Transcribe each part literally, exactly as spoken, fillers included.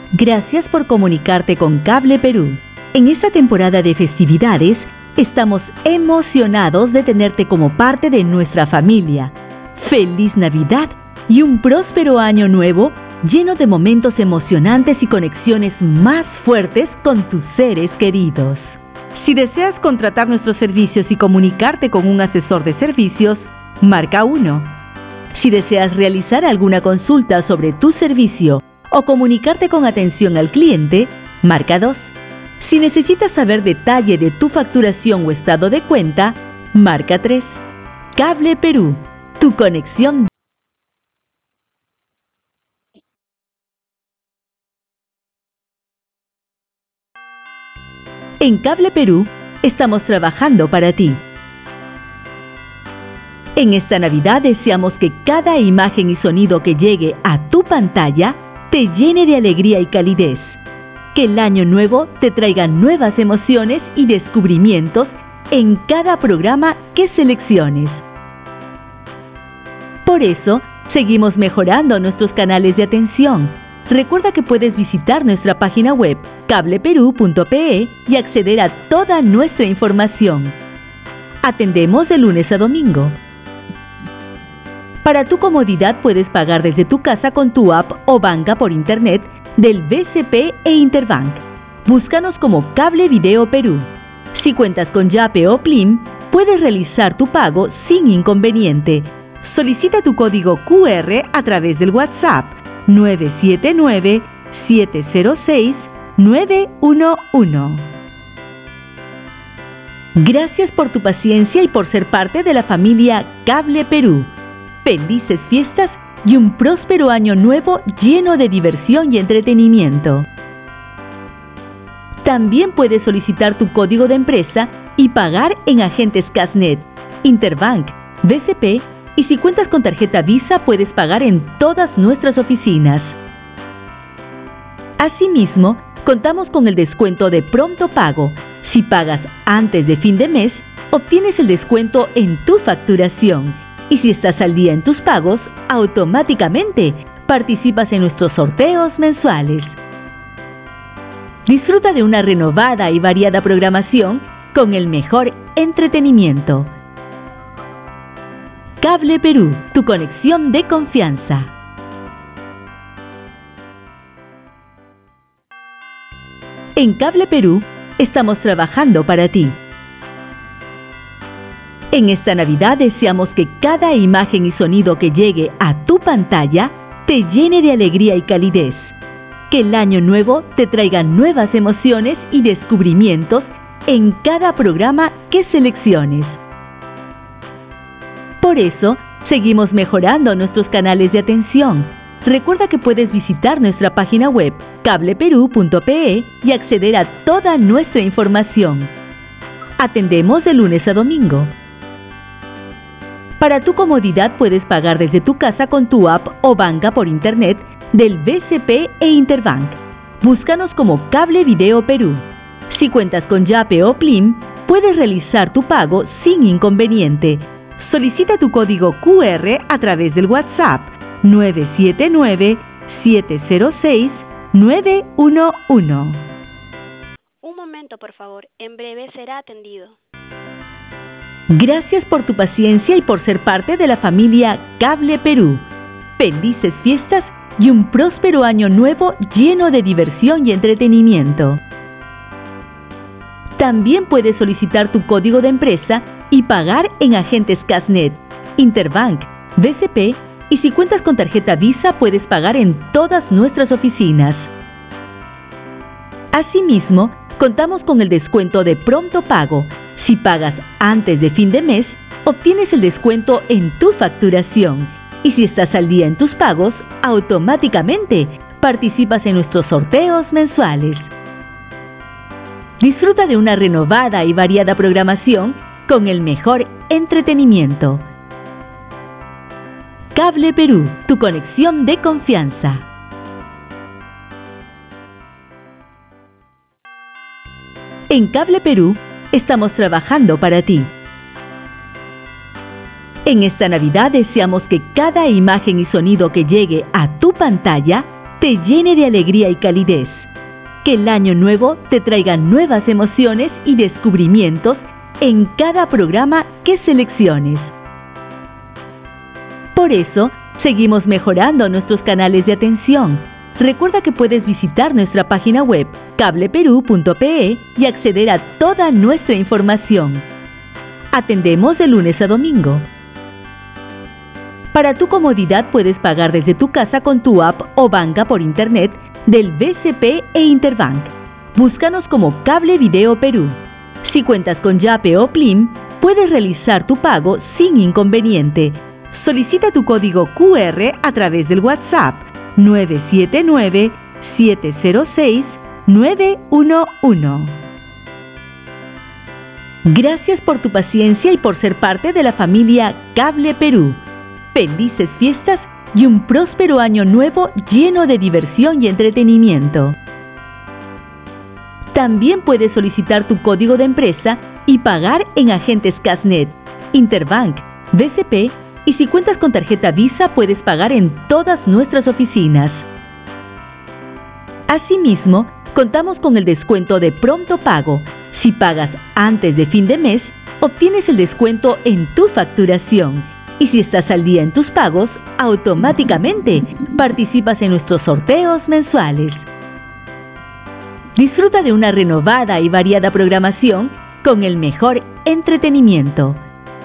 Gracias por comunicarte con Cable Perú. En esta temporada de festividades, estamos emocionados de tenerte como parte de nuestra familia. ¡Feliz Navidad y un próspero año nuevo lleno de momentos emocionantes y conexiones más fuertes con tus seres queridos! Si deseas contratar nuestros servicios y comunicarte con un asesor de servicios, marca uno. Si deseas realizar alguna consulta sobre tu servicio o comunicarte con atención al cliente, marca dos. Si necesitas saber detalle de tu facturación o estado de cuenta, marca tres. Cable Perú, tu conexión. En Cable Perú, estamos trabajando para ti. En esta Navidad deseamos que cada imagen y sonido que llegue a tu pantalla te llene de alegría y calidez. Que el año nuevo te traiga nuevas emociones y descubrimientos en cada programa que selecciones. Por eso, seguimos mejorando nuestros canales de atención. Recuerda que puedes visitar nuestra página web cable perú punto pe y acceder a toda nuestra información. Atendemos de lunes a domingo. Para tu comodidad puedes pagar desde tu casa con tu app o banca por internet del B C P e Interbank. Búscanos como Cable Video Perú. Si cuentas con Yape o Plim, puedes realizar tu pago sin inconveniente. Solicita tu código Q R a través del WhatsApp nueve siete nueve, siete cero seis, nueve uno uno. Gracias por tu paciencia y por ser parte de la familia Cable Perú. Felices fiestas y un próspero año nuevo lleno de diversión y entretenimiento. También puedes solicitar tu código de empresa y pagar en agentes Casnet, Interbank, B C P y si cuentas con tarjeta Visa puedes pagar en todas nuestras oficinas. Asimismo, contamos con el descuento de pronto pago. Si pagas antes de fin de mes, obtienes el descuento en tu facturación. Y si estás al día en tus pagos, automáticamente participas en nuestros sorteos mensuales. Disfruta de una renovada y variada programación con el mejor entretenimiento. Cable Perú, tu conexión de confianza. En Cable Perú, estamos trabajando para ti. En esta Navidad deseamos que cada imagen y sonido que llegue a tu pantalla te llene de alegría y calidez. Que el año nuevo te traiga nuevas emociones y descubrimientos en cada programa que selecciones. Por eso, seguimos mejorando nuestros canales de atención. Recuerda que puedes visitar nuestra página web cable perú punto pe y acceder a toda nuestra información. Atendemos de lunes a domingo. Para tu comodidad puedes pagar desde tu casa con tu app o banca por internet del B C P e Interbank. Búscanos como Cable Video Perú. Si cuentas con Yape o Plim, puedes realizar tu pago sin inconveniente. Solicita tu código Q R a través del WhatsApp nueve siete nueve, siete cero seis, nueve uno uno. Un momento, por favor. En breve será atendido. Gracias por tu paciencia y por ser parte de la familia Cable Perú. Felices fiestas y un próspero año nuevo lleno de diversión y entretenimiento. También puedes solicitar tu código de empresa y pagar en agentes Casnet, Interbank, B C P y si cuentas con tarjeta Visa puedes pagar en todas nuestras oficinas. Asimismo, contamos con el descuento de pronto pago. Si pagas antes de fin de mes, obtienes el descuento en tu facturación. Y si estás al día en tus pagos, automáticamente participas en nuestros sorteos mensuales. Disfruta de una renovada y variada programación con el mejor entretenimiento. Cable Perú, tu conexión de confianza. En Cable Perú, estamos trabajando para ti. En esta Navidad deseamos que cada imagen y sonido que llegue a tu pantalla te te llene de alegría y calidez. Que el año nuevo te traiga nuevas emociones y descubrimientos en cada programa que selecciones. Por eso, seguimos mejorando nuestros canales de atención. Recuerda que puedes visitar nuestra página web cableperú punto pe y acceder a toda nuestra información. Atendemos de lunes a domingo. Para tu comodidad puedes pagar desde tu casa con tu app o banca por internet del B C P e Interbank. Búscanos como Cable Video Perú. Si cuentas con Yape o Plim, puedes realizar tu pago sin inconveniente. Solicita tu código Q R a través del WhatsApp nueve siete nueve, siete cero seis, nueve uno uno. Gracias por tu paciencia y por ser parte de la familia Cable Perú. Felices fiestas y un próspero año nuevo lleno de diversión y entretenimiento. También puedes solicitar tu código de empresa y pagar en agentes Casnet, Interbank, B C P y si cuentas con tarjeta Visa puedes pagar en todas nuestras oficinas. Asimismo, contamos con el descuento de pronto pago. Si pagas antes de fin de mes, obtienes el descuento en tu facturación. Y si estás al día en tus pagos, automáticamente participas en nuestros sorteos mensuales. Disfruta de una renovada y variada programación con el mejor entretenimiento.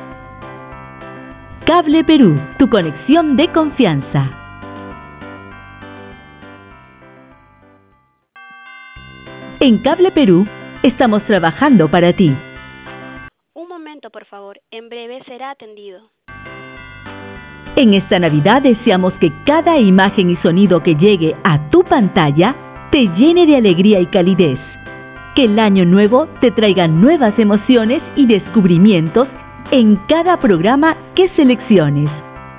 Cable Perú, tu conexión de confianza. En Cable Perú, estamos trabajando para ti. Un momento, por favor. En breve será atendido. En esta Navidad deseamos que cada imagen y sonido que llegue a tu pantalla te llene de alegría y calidez. Que el año nuevo te traiga nuevas emociones y descubrimientos en cada programa que selecciones.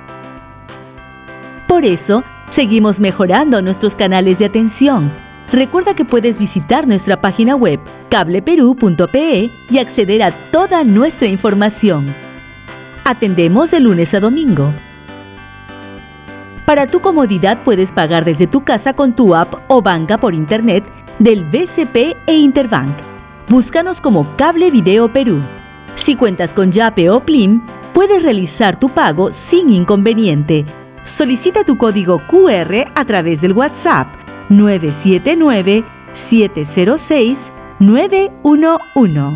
Por eso, seguimos mejorando nuestros canales de atención. Recuerda que puedes visitar nuestra página web cableperú punto pe y acceder a toda nuestra información. Atendemos de lunes a domingo. Para tu comodidad puedes pagar desde tu casa con tu app o banca por internet del B C P e Interbank. Búscanos como Cable Video Perú. Si cuentas con Yape o Plim, puedes realizar tu pago sin inconveniente. Solicita tu código Q R a través del WhatsApp nueve siete nueve, siete cero seis, nueve uno uno.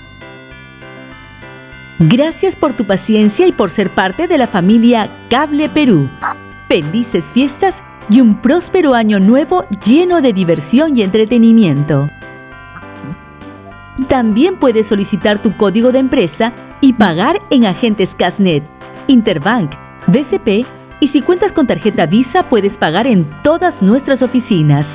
Gracias por tu paciencia y por ser parte de la familia Cable Perú. Felices fiestas y un próspero año nuevo lleno de diversión y entretenimiento. También puedes solicitar tu código de empresa y pagar en agentes Casnet, Interbank, B C P y si cuentas con tarjeta Visa puedes pagar en todas nuestras oficinas.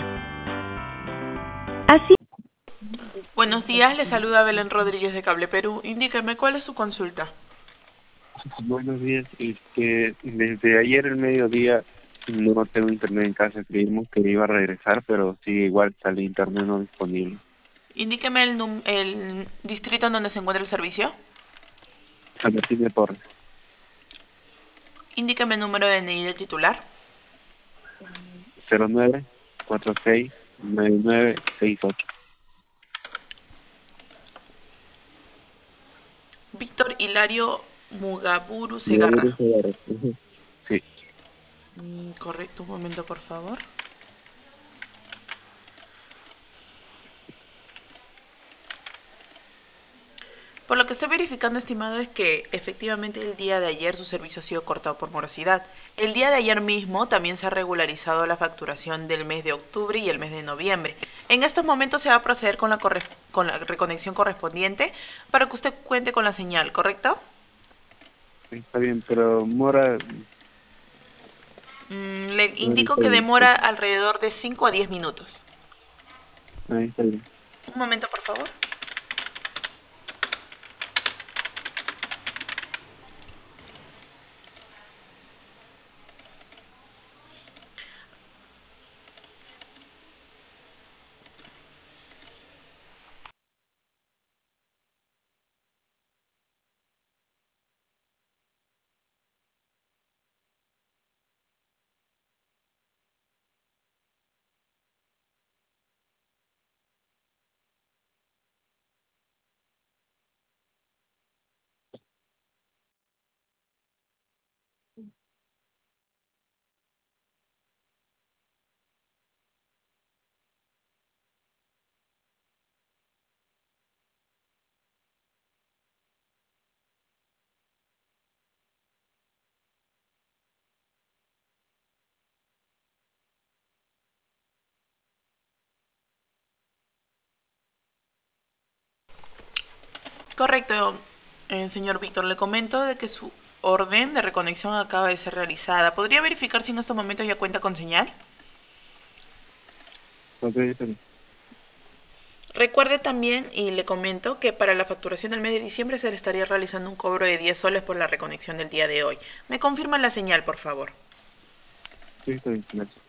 Así. Buenos días, le saluda Belén Rodríguez de Cable Perú. Indíqueme cuál es su consulta. Buenos días, este, desde ayer el mediodía no tengo internet en casa, creímos que iba a regresar, pero sigue igual, sale internet no disponible. Indíqueme el, num- el distrito en donde se encuentra el servicio. San Martín de Porres, Indíqueme el número de N I del titular. cero nueve, cuatro seis, nueve nueve, seis ocho. Víctor Hilario Mugaburu Segarra. Sí. Mm, correcto, un momento por favor. Por lo que estoy verificando, estimado, es que efectivamente el día de ayer su servicio ha sido cortado por morosidad. El día de ayer mismo también se ha regularizado la facturación del mes de octubre y el mes de noviembre. En estos momentos se va a proceder con la, corre con la reconexión correspondiente para que usted cuente con la señal, ¿correcto? Está bien, pero mora... Mm, le no, indico está que bien, demora alrededor de cinco a diez minutos. ahí está bien. Un momento, por favor. Correcto, eh, señor Víctor. Le comento de que su orden de reconexión acaba de ser realizada. ¿Podría verificar si en estos momentos ya cuenta con señal? Ok, está bien. Recuerde también, y le comento, que para la facturación del mes de diciembre se le estaría realizando un cobro de diez soles por la reconexión del día de hoy. ¿Me confirma la señal, por favor? Sí, está bien, gracias.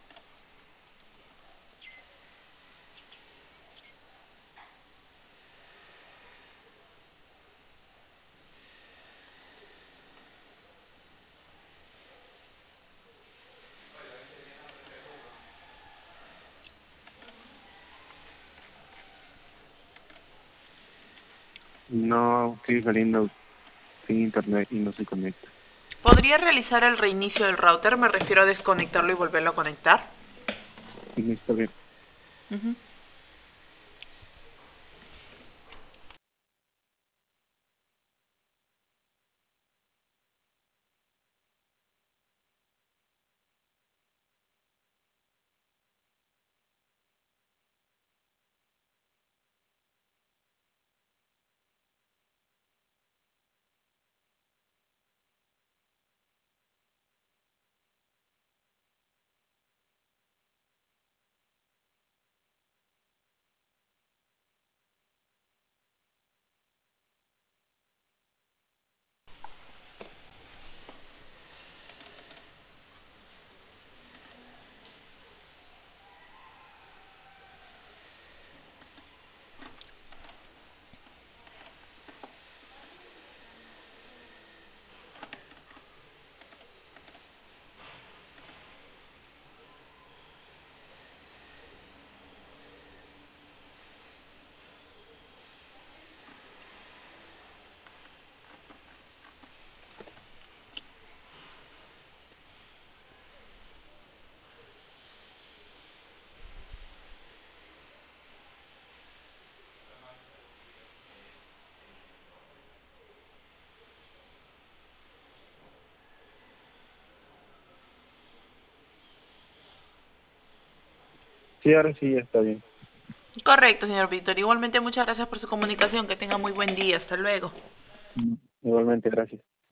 No, estoy saliendo sin internet y no se conecta. ¿Podría realizar el reinicio del router? Me refiero a desconectarlo y volverlo a conectar. Sí, está bien. Ujú. Sí, ahora sí ya está bien. Correcto, señor Víctor. Igualmente, muchas gracias por su comunicación. Que tenga muy buen día. Hasta luego. Igualmente, gracias.